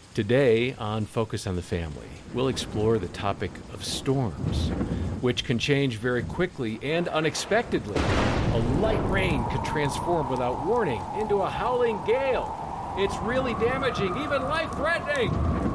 Today on Focus on the Family, we'll explore the topic of storms, which can change very quickly and unexpectedly. A light rain could transform without warning into a howling gale. It's really damaging, even life-threatening.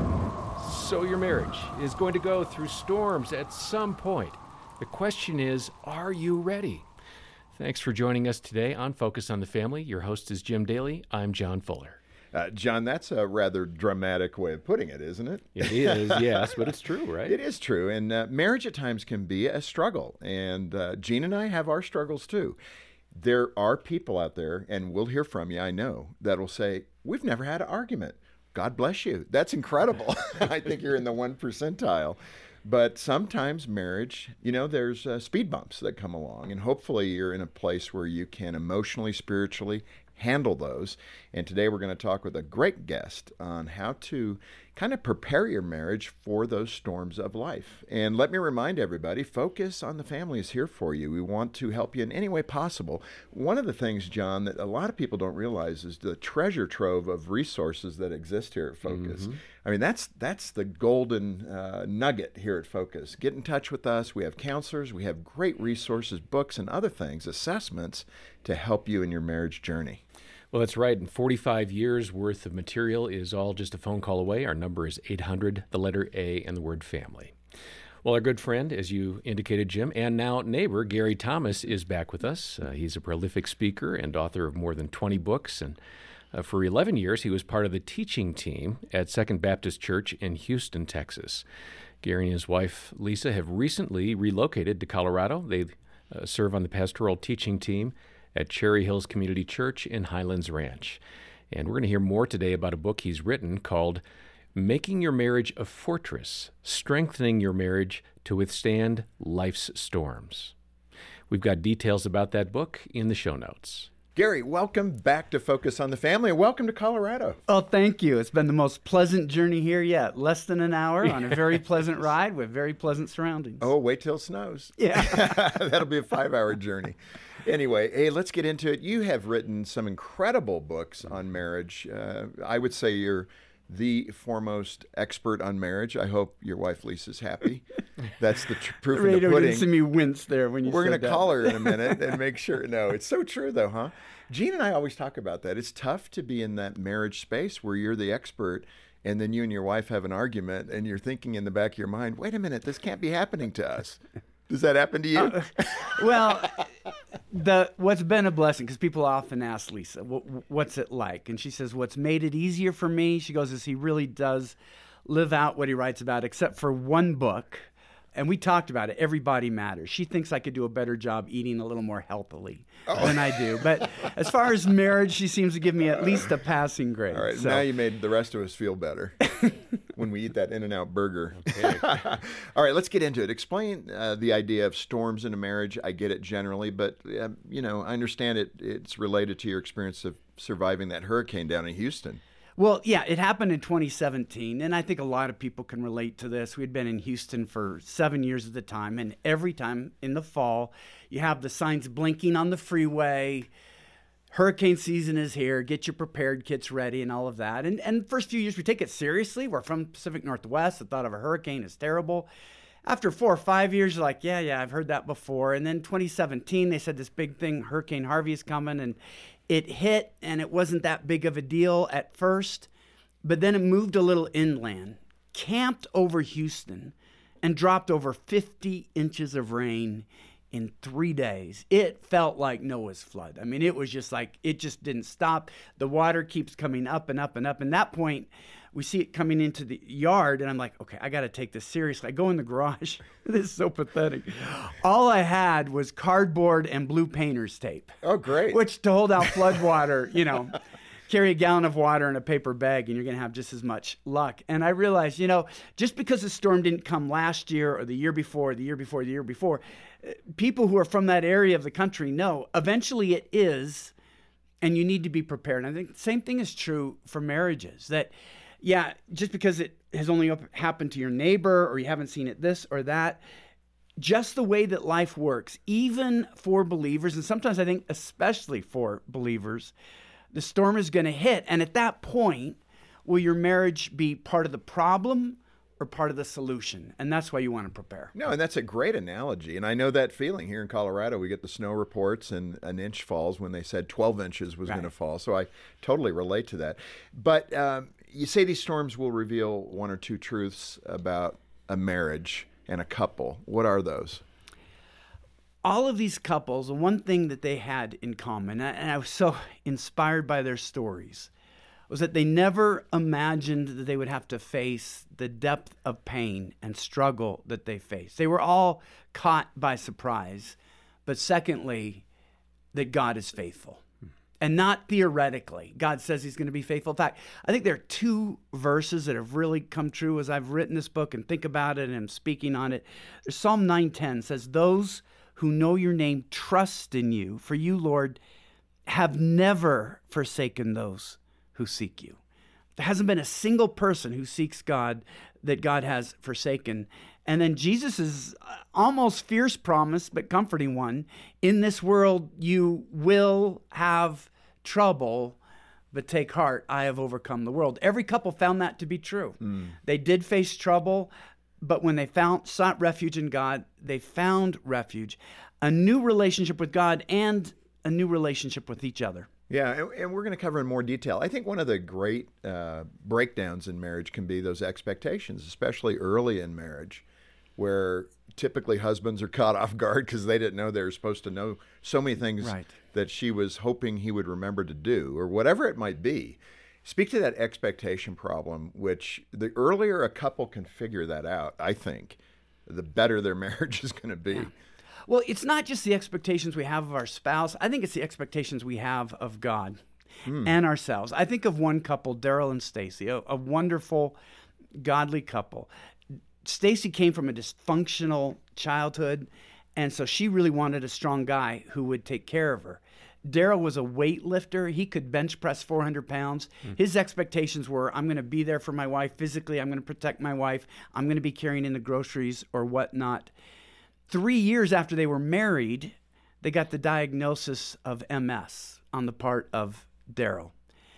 So your marriage is going to go through storms at some point. The question is, are you ready? Thanks for joining us today on Focus on the Family. Your host is Jim Daly. I'm John Fuller. John, that's a rather dramatic way of putting it, isn't it? It is, yes, but it's true, right? It is true. And marriage at times can be a struggle. And Gene and I have our struggles too. There are people out there, and we'll hear from you, I know, that will say, we've never had an argument. God bless you. That's incredible. I think you're in the 1 percentile. But sometimes marriage, there's speed bumps that come along. And hopefully you're in a place where you can emotionally, spiritually handle those. And today we're going to talk with a great guest on how to kind of prepare your marriage for those storms of life. And let me remind everybody, Focus on the Family is here for you. We want to help you in any way possible. One of the things, John, that a lot of people don't realize is the treasure trove of resources that exist here at Focus. Mm-hmm. I mean, that's the golden nugget here at Focus. Get in touch with us. We have counselors. We have great resources, books, and other things, assessments to help you in your marriage journey. Well, that's right. And 45 years worth of material is all just a phone call away. Our number is 800, the letter A, and the word family. Well, our good friend, as you indicated, Jim, and now neighbor, Gary Thomas, is back with us. He's a prolific speaker and author of more than 20 books. And for 11 years, he was part of the teaching team at Second Baptist Church in Houston, Texas. Gary and his wife, Lisa, have recently relocated to Colorado. They serve on the pastoral teaching team at Cherry Hills Community Church in Highlands Ranch. And we're going to hear more today about a book he's written called Making Your Marriage a Fortress, Strengthening Your Marriage to Withstand Life's Storms. We've got details about that book in the show notes. Gary, welcome back to Focus on the Family, and welcome to Colorado. Oh, thank you. It's been the most pleasant journey here yet. Less than an hour on a very pleasant ride with very pleasant surroundings. Oh, wait till it snows. Yeah. That'll be a 5-hour journey. Anyway, hey, let's get into it. You have written some incredible books on marriage. I would say you're the foremost expert on marriage. I hope your wife Lisa's happy. That's the proof in the pudding. Didn't see me wince there when you said that. We're going to call her in a minute and make sure. No, it's so true though, huh? Gene and I always talk about that. It's tough to be in that marriage space where you're the expert and then you and your wife have an argument and you're thinking in the back of your mind, wait a minute, this can't be happening to us. Does that happen to you? What's been a blessing, because people often ask Lisa, what's it like? And she says, what's made it easier for me, she goes, is he really does live out what he writes about, except for one book. And we talked about it, Everybody Matters. She thinks I could do a better job eating a little more healthily than I do. But as far as marriage, she seems to give me at least a passing grade. All right, now you made the rest of us feel better when we eat that In-N-Out burger. Okay. All right, let's get into it. Explain the idea of storms in a marriage. I get it generally, but I understand it's related to your experience of surviving that hurricane down in Houston. Well, yeah, it happened in 2017, and I think a lot of people can relate to this. We'd been in Houston for 7 years at the time, and every time in the fall, you have the signs blinking on the freeway, hurricane season is here, get your prepared kits ready and all of that. And the first few years, we take it seriously. We're from Pacific Northwest. The thought of a hurricane is terrible. After 4 or 5 years, you're like, yeah, I've heard that before. And then 2017, they said this big thing, Hurricane Harvey is coming, and it hit, and it wasn't that big of a deal at first, but then it moved a little inland, camped over Houston, and dropped over 50 inches of rain in 3 days. It felt like Noah's flood. I mean, it was just like, it just didn't stop. The water keeps coming up and up and up. And at that point, we see it coming into the yard, and I'm like, okay, I got to take this seriously. I go in the garage. This is so pathetic. All I had was cardboard and blue painter's tape. Oh, great. Which, to hold out flood water, carry a gallon of water in a paper bag, and you're going to have just as much luck. And I realized, just because the storm didn't come last year or the year before, people who are from that area of the country know eventually it is, and you need to be prepared. And I think the same thing is true for marriages, that just because it has only happened to your neighbor or you haven't seen it this or that, just the way that life works, even for believers, and sometimes I think especially for believers, the storm is going to hit. And at that point, will your marriage be part of the problem or part of the solution? And that's why you want to prepare. No, and that's a great analogy. And I know that feeling here in Colorado. We get the snow reports and an inch falls when they said 12 inches was Right. going to fall. So I totally relate to that. But you say these storms will reveal one or two truths about a marriage and a couple. What are those? All of these couples, the one thing that they had in common, and I was so inspired by their stories, was that they never imagined that they would have to face the depth of pain and struggle that they faced. They were all caught by surprise. But secondly, that God is faithful. And not theoretically. God says he's going to be faithful. In fact, I think there are two verses that have really come true as I've written this book and think about it and am speaking on it. There's Psalm 9:10 says, "Those who know your name trust in you. For you, Lord, have never forsaken those who seek you." There hasn't been a single person who seeks God that God has forsaken. And then Jesus' almost fierce promise, but comforting one, in this world you will have trouble, but take heart, I have overcome the world. Every couple found that to be true. They did face trouble, but when they sought refuge in God, they found refuge, a new relationship with God and a new relationship with each other. Yeah, and we're going to cover in more detail. I think one of the great breakdowns in marriage can be those expectations, especially early in marriage, where typically husbands are caught off guard because they didn't know they were supposed to know so many things Right. that she was hoping he would remember to do, or whatever it might be. Speak to that expectation problem, which the earlier a couple can figure that out, I think, the better their marriage is going to be. Yeah. Well, it's not just the expectations we have of our spouse. I think it's the expectations we have of God and ourselves. I think of one couple, Daryl and Stacy, a wonderful, godly couple. Stacy came from a dysfunctional childhood, and so she really wanted a strong guy who would take care of her. Daryl was a weightlifter. He could bench press 400 pounds. His expectations were, I'm going to be there for my wife physically. I'm going to protect my wife. I'm going to be carrying in the groceries or whatnot. 3 years after they were married, they got the diagnosis of MS on the part of Daryl.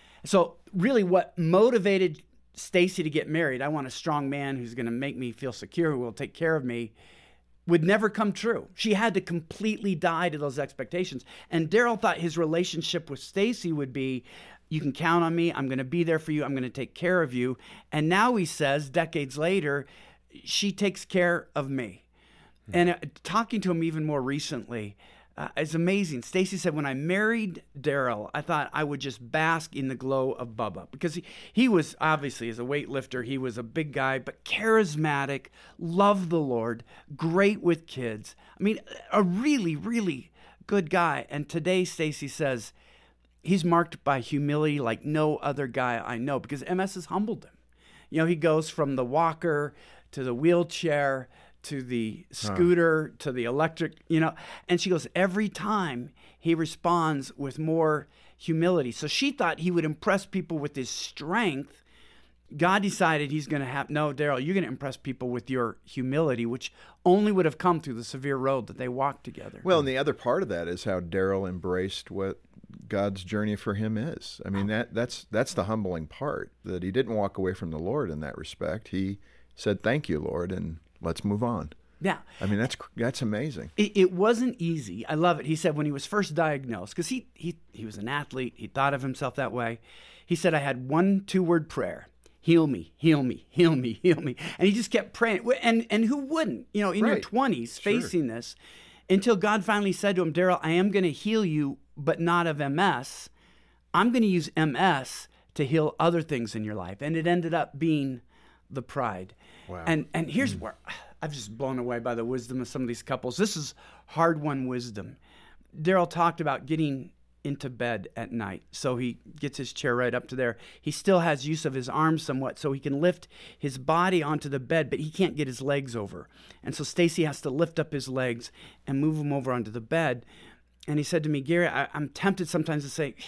So really what motivated Stacy to get married, I want a strong man who's going to make me feel secure, who will take care of me, would never come true. She had to completely die to those expectations. And Daryl thought his relationship with Stacy would be, you can count on me, I'm going to be there for you, I'm going to take care of you. And now he says, decades later, she takes care of me. And talking to him even more recently, it's amazing. Stacy said, when I married Daryl, I thought I would just bask in the glow of Bubba. Because he was, obviously, as a weightlifter, he was a big guy, but charismatic, loved the Lord, great with kids. I mean, a really, really good guy. And today, Stacy says, he's marked by humility like no other guy I know, because MS has humbled him. You know, he goes from the walker to the wheelchair to the scooter, to the electric, you know. And she goes, every time he responds with more humility. So she thought he would impress people with his strength. God decided he's going to have, no, Daryl, you're going to impress people with your humility, which only would have come through the severe road that they walked together. Well, and the other part of that is how Daryl embraced what God's journey for him is. I mean, that's the humbling part, that he didn't walk away from the Lord in that respect. He said, thank you, Lord, and let's move on. Yeah. I mean, that's amazing. It wasn't easy. I love it. He said when he was first diagnosed, because he was an athlete, he thought of himself that way. He said, I had 1 2-word prayer. Heal me, heal me, heal me, heal me. And he just kept praying. And who wouldn't, you know, in your 20s facing this, until God finally said to him, Daryl, I am going to heal you, but not of MS. I'm going to use MS to heal other things in your life. And it ended up being the pride. Wow. And here's where I've just blown away by the wisdom of some of these couples. This is hard-won wisdom. Daryl talked about getting into bed at night. So he gets his chair right up to there. He still has use of his arms somewhat, so he can lift his body onto the bed, but he can't get his legs over. And so Stacy has to lift up his legs and move him over onto the bed. And he said to me, Gary, I'm tempted sometimes to say,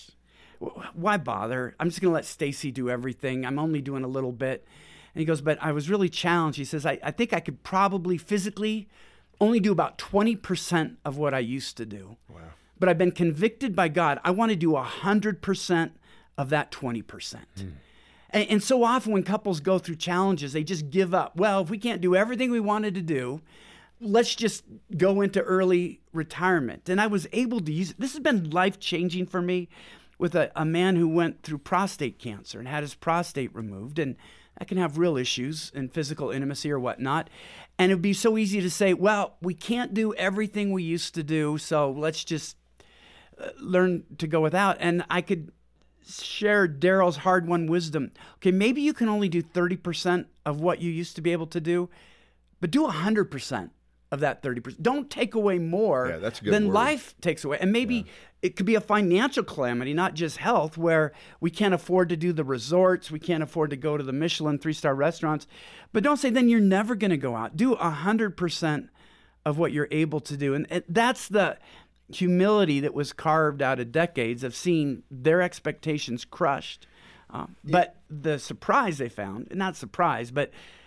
why bother? I'm just going to let Stacy do everything. I'm only doing a little bit. And he goes, but I was really challenged. He says, I think I could probably physically only do about 20% of what I used to do. Wow. But I've been convicted by God. I want to do 100% of that 20%. And so often when couples go through challenges, they just give up. Well, if we can't do everything we wanted to do, let's just go into early retirement. And I was able to use it. This has been life-changing for me with a man who went through prostate cancer and had his prostate removed. And that can have real issues in physical intimacy or whatnot. And it would be so easy to say, well, we can't do everything we used to do, so let's just learn to go without. And I could share Daryl's hard-won wisdom. Okay, maybe you can only do 30% of what you used to be able to do, but do 100% of that 30%. Don't take away more than life takes away. And maybe it could be a financial calamity, not just health, where we can't afford to do the resorts, we can't afford to go to the Michelin 3-star restaurants. But don't say then you're never going to go out. Do 100% of what you're able to do. And that's the humility that was carved out of decades of seeing their expectations crushed. But the surprise they found, not surprise, but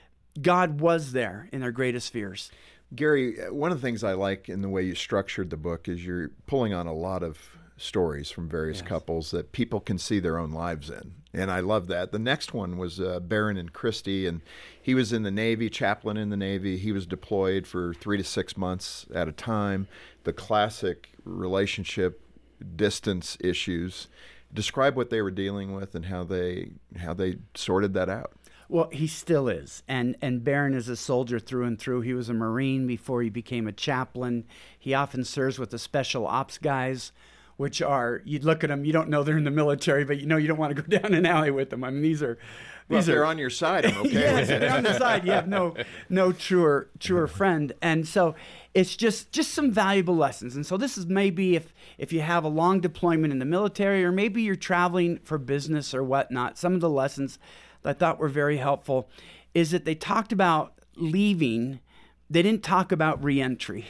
God was there in their greatest fears. Gary, one of the things I like in the way you structured the book is you're pulling on a lot of stories from various couples that people can see their own lives in. And I love that. The next one was Barron and Christy, and he was in the Navy, chaplain in the Navy. He was deployed for 3 to 6 months at a time. The classic relationship distance issues. Describe what they were dealing with and how they sorted that out. Well, he still is. And Barron is a soldier through and through. He was a Marine before he became a chaplain. He often serves with the special ops guys, which are, you look at them, you don't know they're in the military, but you know you don't want to go down an alley with them. I mean, these are... If they're on your side, I'm okay yes, with it. If they're on the side, you have no truer friend. And so it's just some valuable lessons. And so this is maybe if you have a long deployment in the military, or maybe you're traveling for business or whatnot, some of the lessons that I thought were very helpful is that they talked about leaving. They didn't talk about reentry.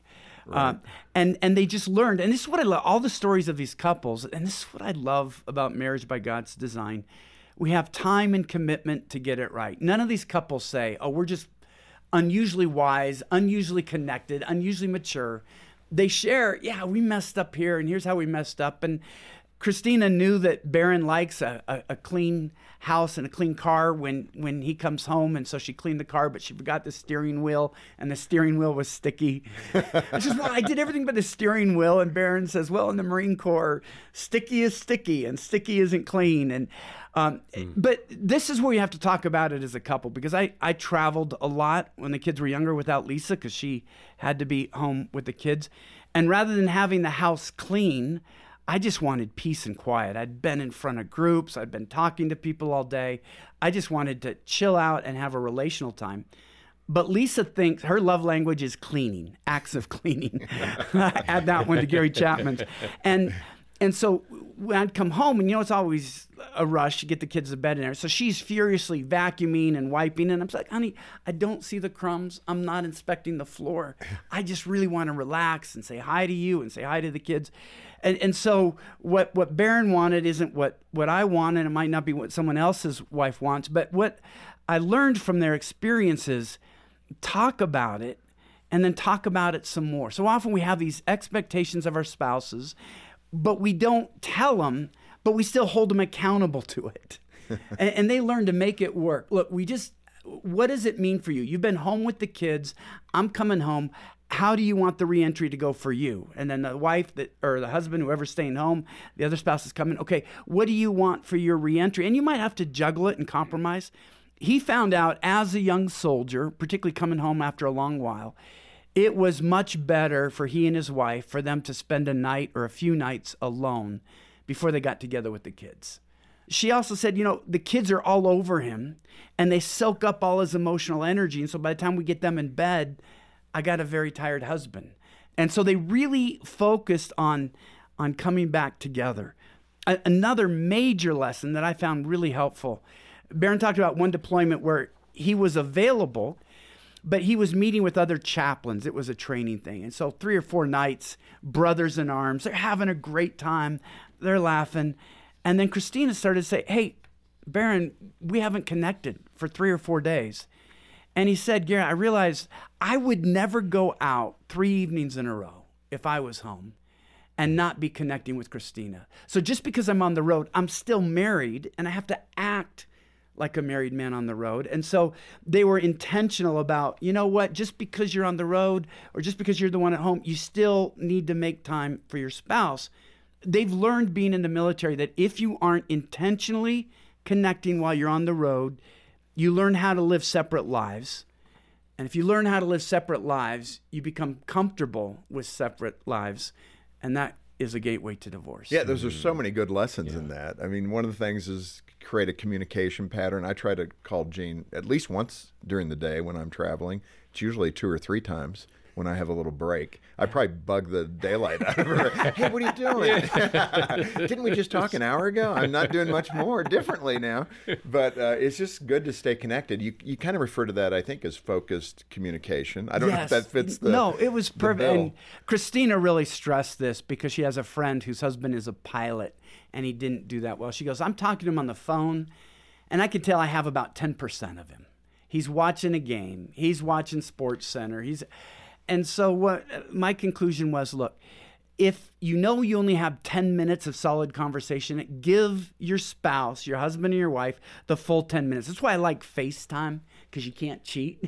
Right. And they just learned, and this is what I love, all the stories of these couples, and this is what I love about Marriage by God's Design. We have time and commitment to get it right. None of these couples say, oh, we're just unusually wise, unusually connected, unusually mature. They share, yeah, we messed up here, and here's how we messed up. And Christina knew that Barron likes a clean house and a clean car when he comes home, and so she cleaned the car, but she forgot the steering wheel, and the steering wheel was sticky. She says, well, I did everything but the steering wheel, and Barron says, well, in the Marine Corps, sticky is sticky, and sticky isn't clean. And but this is where you have to talk about it as a couple, because I traveled a lot when the kids were younger without Lisa, because she had to be home with the kids. And rather than having the house clean, I just wanted peace and quiet. I'd been in front of groups. I'd been talking to people all day. I just wanted to chill out and have a relational time. But Lisa thinks her love language is cleaning, acts of cleaning. Add that one to Gary Chapman's. And so when I'd come home, and it's always a rush to get the kids to bed in there. So she's furiously vacuuming and wiping. And I'm like, honey, I don't see the crumbs. I'm not inspecting the floor. I just really want to relax and say hi to you and say hi to the kids. And so what Barron wanted isn't what I want, and it might not be what someone else's wife wants. But what I learned from their experiences, talk about it, and then talk about it some more. So often we have these expectations of our spouses, but we don't tell them, but we still hold them accountable to it. and they learn to make it work. Look, what does it mean for you? You've been home with the kids. I'm coming home. How do you want the reentry to go for you? And then the wife or the husband, whoever's staying home, the other spouse is coming. Okay, what do you want for your reentry? And you might have to juggle it and compromise. He found out as a young soldier, particularly coming home after a long while, it was much better for he and his wife for them to spend a night or a few nights alone before they got together with the kids. She also said, the kids are all over him and they soak up all his emotional energy. And so by the time we get them in bed, I got a very tired husband. And so they really focused on coming back together. Another major lesson that I found really helpful, Barron talked about one deployment where he was available, but he was meeting with other chaplains. It was a training thing. And so 3 or 4 nights, brothers in arms, they're having a great time. They're laughing. And then Christina started to say, hey, Barron, we haven't connected for 3 or 4 days. And he said, Gary, I realized I would never go out 3 evenings in a row if I was home and not be connecting with Christina. So just because I'm on the road, I'm still married and I have to act like a married man on the road. And so they were intentional about, you know what, just because you're on the road or just because you're the one at home, you still need to make time for your spouse. They've learned being in the military that if you aren't intentionally connecting while you're on the road, you learn how to live separate lives. And if you learn how to live separate lives, you become comfortable with separate lives. And that is a gateway to divorce. Yeah, those are so many good lessons in that. I mean, one of the things is create a communication pattern. I try to call Jean at least once during the day when I'm traveling. It's usually 2 or 3 times when I have a little break. I probably bug the daylight out of her. Hey, what are you doing? Didn't we just talk an hour ago? I'm not doing much more differently now. But it's just good to stay connected. You kind of refer to that, I think, as focused communication. I don't know if that fits the No, it was perfect. bill. And Christina really stressed this because she has a friend whose husband is a pilot and he didn't do that well. She goes, I'm talking to him on the phone and I can tell I have about 10% of him. He's watching a game. He's watching Sports Center. And so what my conclusion was, look, if you know you only have 10 minutes of solid conversation, give your spouse, your husband or your wife, the full 10 minutes. That's why I like FaceTime, because you can't cheat.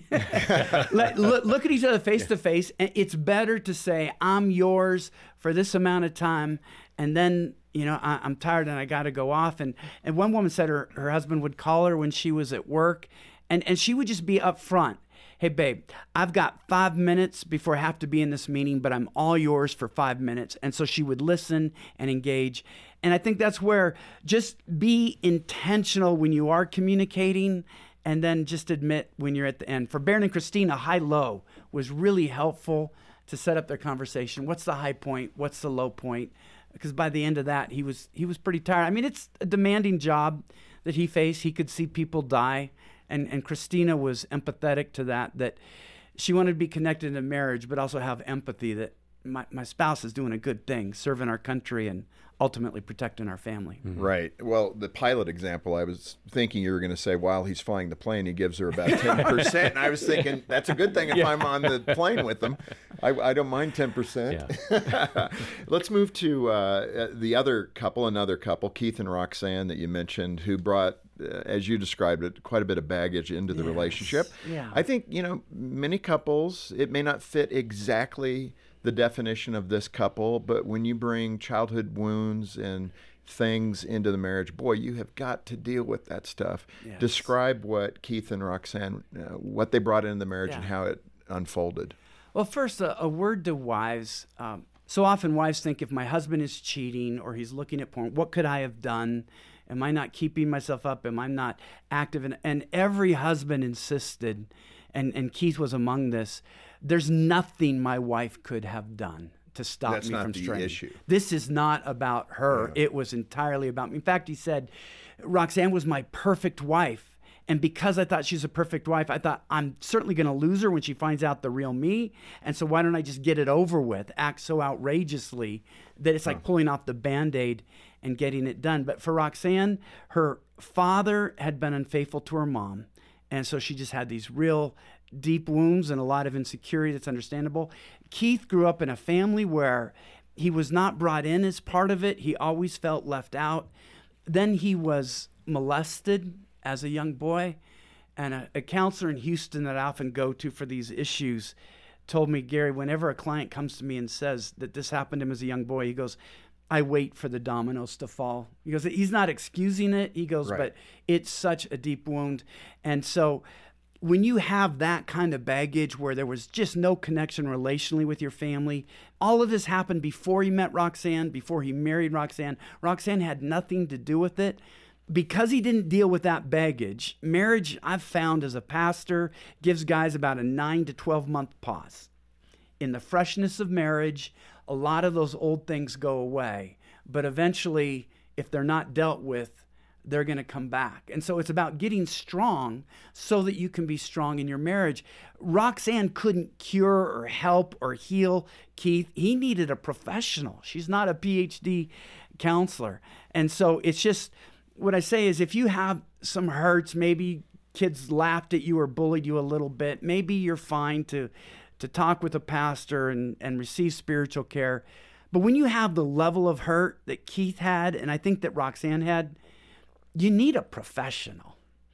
Look at each other face to face. And it's better to say, I'm yours for this amount of time. And then, I'm tired and I got to go off. And one woman said her husband would call her when she was at work. And she would just be upfront. Hey, babe, I've got 5 minutes before I have to be in this meeting, but I'm all yours for 5 minutes. And so she would listen and engage. And I think that's where just be intentional when you are communicating and then just admit when you're at the end. For Baron and Christina, high-low was really helpful to set up their conversation. What's the high point? What's the low point? Because by the end of that, he was pretty tired. I mean, it's a demanding job that he faced. He could see people die. And Christina was empathetic to that she wanted to be connected in a marriage, but also have empathy that my spouse is doing a good thing, serving our country and ultimately protecting our family. Mm-hmm. Right. Well, the pilot example, I was thinking you were going to say while he's flying the plane, he gives her about 10%. And I was thinking that's a good thing if I'm on the plane with them. I don't mind 10%. Yeah. Let's move to another couple, Keith and Roxanne that you mentioned, who brought, as you described it, quite a bit of baggage into the relationship. Yeah. I think, many couples, it may not fit exactly the definition of this couple, but when you bring childhood wounds and things into the marriage, boy, you have got to deal with that stuff. Yes. Describe what Keith and Roxanne, what they brought into the marriage and how it unfolded. Well, first, a word to wives. So often wives think if my husband is cheating or he's looking at porn, what could I have done? Am I not keeping myself up? Am I not active? And every husband insisted, and Keith was among this, there's nothing my wife could have done to stop me from straying. That's not the issue. This is not about her. Yeah. It was entirely about me. In fact, he said, Roxanne was my perfect wife. And because I thought she's a perfect wife, I thought I'm certainly going to lose her when she finds out the real me. And so why don't I just get it over with, act so outrageously that it's like pulling off the Band-Aid and getting it done. But for Roxanne, her father had been unfaithful to her mom. And so she just had these real deep wounds and a lot of insecurity. That's understandable. Keith grew up in a family where he was not brought in as part of it. He always felt left out. Then he was molested as a young boy. And a counselor in Houston that I often go to for these issues told me, Gary, whenever a client comes to me and says that this happened to him as a young boy, he goes, I wait for the dominoes to fall. He goes, he's not excusing it. He goes, but it's such a deep wound. And so when you have that kind of baggage where there was just no connection relationally with your family, all of this happened before he met Roxanne, before he married Roxanne. Roxanne had nothing to do with it. Because he didn't deal with that baggage, marriage, I've found as a pastor, gives guys about a 9 to 12 month pause. In the freshness of marriage, a lot of those old things go away. But eventually, if they're not dealt with, they're going to come back. And so it's about getting strong so that you can be strong in your marriage. Roxanne couldn't cure or help or heal Keith. He needed a professional. She's not a PhD counselor. And so it's just, what I say is if you have some hurts, maybe kids laughed at you or bullied you a little bit, maybe you're fine to talk with a pastor and receive spiritual care. But when you have the level of hurt that Keith had, and I think that Roxanne had, you need a professional.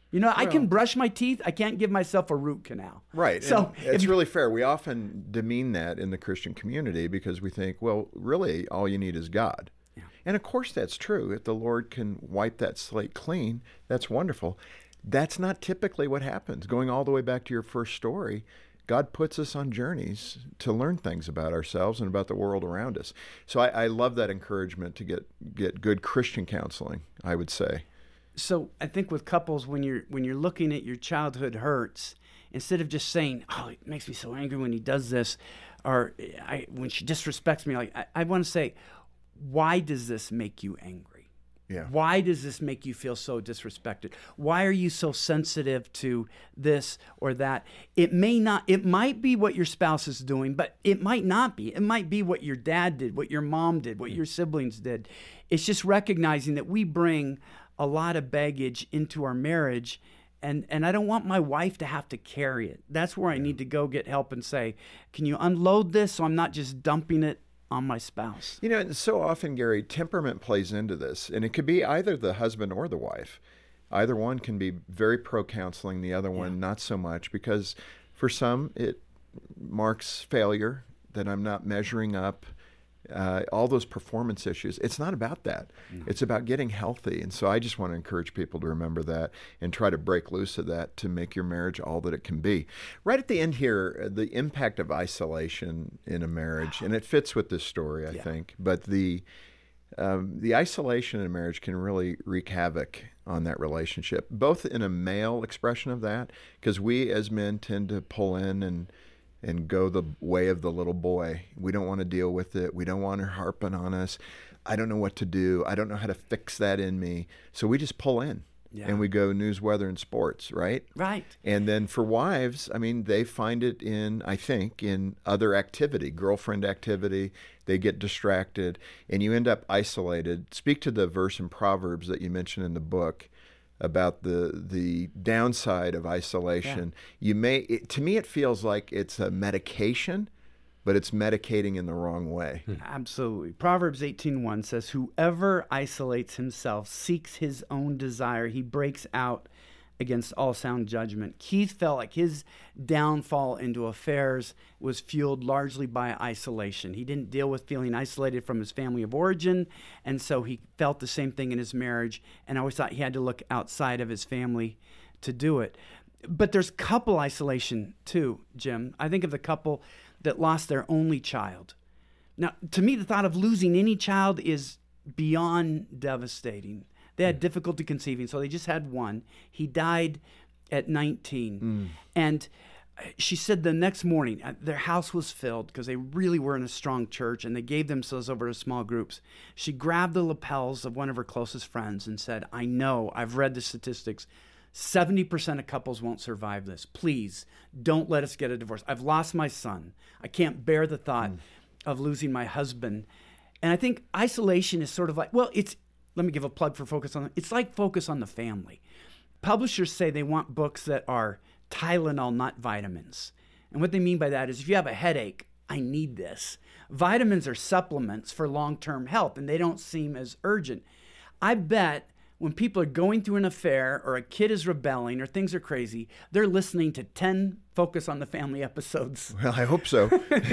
You know, I can brush my teeth. I can't give myself a root canal. Right. So and it's really fair. We often demean that in the Christian community because we think, well, really, all you need is God. Yeah. And of course, that's true. If the Lord can wipe that slate clean, that's wonderful. That's not typically what happens. Going all the way back to your first story, God puts us on journeys to learn things about ourselves and about the world around us. So I love that encouragement to get good Christian counseling, I would say. So I think with couples, when you're looking at your childhood hurts, instead of just saying, "Oh, it makes me so angry when he does this," or when she disrespects me, like I want to say, "Why does this make you angry? Yeah. Why does this make you feel so disrespected? Why are you so sensitive to this or that?" It might be what your spouse is doing, but it might not be. It might be what your dad did, what your mom did, what your siblings did. It's just recognizing that we bring a lot of baggage into our marriage, and I don't want my wife to have to carry it. That's where I need to go get help and say, "Can you unload this so I'm not just dumping it on my spouse?" You know, and so often, Gary, temperament plays into this, and it could be either the husband or the wife. Either one can be very pro-counseling, the other one not so much, because for some it marks failure, that I'm not measuring up, all those performance issues. It's not about that. No. It's about getting healthy. And so I just want to encourage people to remember that and try to break loose of that to make your marriage all that it can be. Right at the end here, the impact of isolation in a marriage, and it fits with this story, I think, but the isolation in a marriage can really wreak havoc on that relationship, both in a male expression of that, because we as men tend to pull in and go the way of the little boy. We don't want to deal with it. We don't want her harping on us. I don't know what to do. I don't know how to fix that in me. So we just pull in and we go news, weather, and sports, right? Right. And then for wives, I mean, they find it in other activity, girlfriend activity. They get distracted and you end up isolated. Speak to the verse in Proverbs that you mentioned in the book about the downside of isolation. To me, it feels like it's a medication, but it's medicating in the wrong way. Absolutely. Proverbs 18:1 says, "Whoever isolates himself seeks his own desire. He breaks out against all sound judgment." Keith felt like his downfall into affairs was fueled largely by isolation. He didn't deal with feeling isolated from his family of origin, and so he felt the same thing in his marriage, and I always thought he had to look outside of his family to do it. But there's couple isolation too, Jim. I think of the couple that lost their only child. Now, to me, the thought of losing any child is beyond devastating. They had difficulty conceiving, so they just had one. He died at 19. And she said the next morning, their house was filled because they really were in a strong church, and they gave themselves over to small groups. She grabbed the lapels of one of her closest friends and said, "I know, I've read the statistics. 70% of couples won't survive this. Please, don't let us get a divorce. I've lost my son. I can't bear the thought of losing my husband." And I think isolation is sort of like, let me give a plug for Focus on. It's like Focus on the Family. Publishers say they want books that are Tylenol, not vitamins. And what they mean by that is if you have a headache, I need this. Vitamins are supplements for long-term health, and they don't seem as urgent. I bet when people are going through an affair or a kid is rebelling or things are crazy, they're listening to 10 Focus on the Family episodes. Well, I hope so.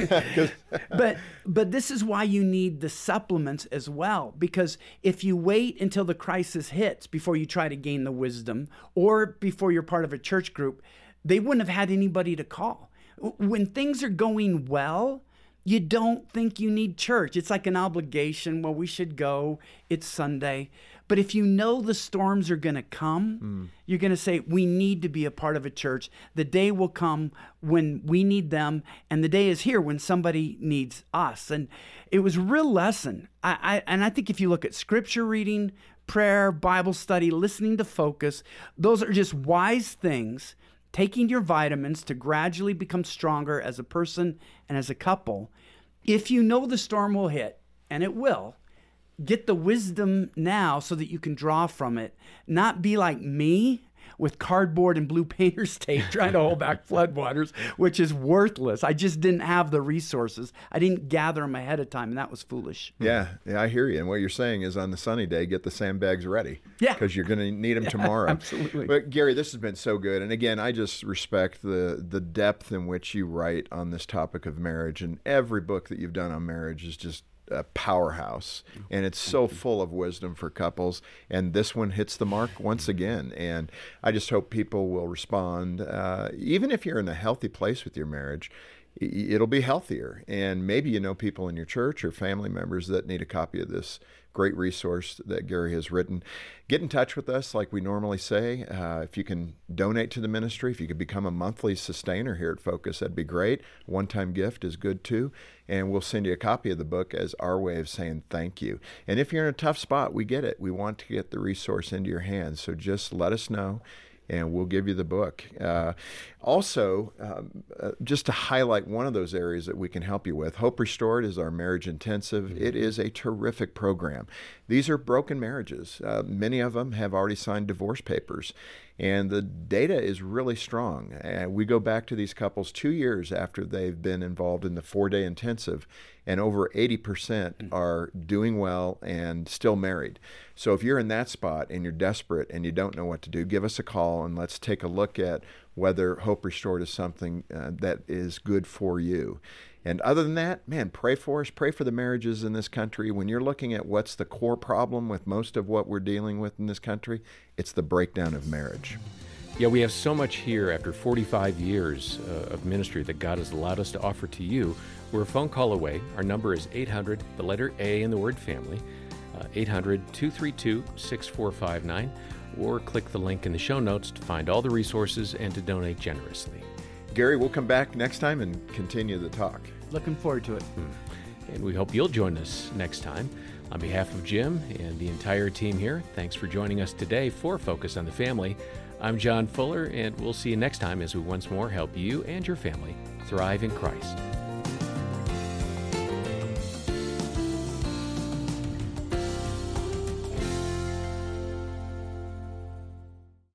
But this is why you need the supplements as well, because if you wait until the crisis hits before you try to gain the wisdom or before you're part of a church group, they wouldn't have had anybody to call. When things are going well, you don't think you need church. It's like an obligation. Well, we should go. It's Sunday. But if you know the storms are going to come, you're going to say, we need to be a part of a church. The day will come when we need them, and the day is here when somebody needs us. And it was a real lesson. I think if you look at scripture reading, prayer, Bible study, listening to Focus, those are just wise things, taking your vitamins to gradually become stronger as a person and as a couple. If you know the storm will hit, and it will, get the wisdom now so that you can draw from it. Not be like me, with cardboard and blue painter's tape trying to hold back floodwaters, which is worthless. I just didn't have the resources. I didn't gather them ahead of time, and that was foolish. Yeah, I hear you. And what you're saying is on the sunny day, get the sandbags ready. Yeah. Because you're going to need them tomorrow. Absolutely. But Gary, this has been so good. And again, I just respect the depth in which you write on this topic of marriage. And every book that you've done on marriage is just a powerhouse, and it's so full of wisdom for couples, and this one hits the mark once again. And I just hope people will respond, even if you're in a healthy place with your marriage. It'll be healthier, and maybe you know people in your church or family members that need a copy of this great resource that Gary has written. Get in touch with us like we normally say. If you can donate to the ministry, if you could become a monthly sustainer here at Focus, that'd be great. One-time gift is good too. And we'll send you a copy of the book as our way of saying thank you. And if you're in a tough spot, we get it. We want to get the resource into your hands. So just let us know, and we'll give you the book. Also, just to highlight one of those areas that we can help you with, Hope Restored is our marriage intensive. It is a terrific program. These are broken marriages. Many of them have already signed divorce papers, and the data is really strong. We go back to these couples 2 years after they've been involved in the 4-day intensive, and over 80% are doing well and still married. So if you're in that spot and you're desperate and you don't know what to do, give us a call and let's take a look at whether Hope Restored is something that is good for you. And other than that, man, pray for us. Pray for the marriages in this country. When you're looking at what's the core problem with most of what we're dealing with in this country, it's the breakdown of marriage. Yeah, we have so much here after 45 years of ministry that God has allowed us to offer to you. We're a phone call away. Our number is 800, the letter A in the word family, 800-232-6459, or click the link in the show notes to find all the resources and to donate generously. Gary, we'll come back next time and continue the talk. Looking forward to it. And we hope you'll join us next time. On behalf of Jim and the entire team here, thanks for joining us today for Focus on the Family. I'm John Fuller, and we'll see you next time as we once more help you and your family thrive in Christ.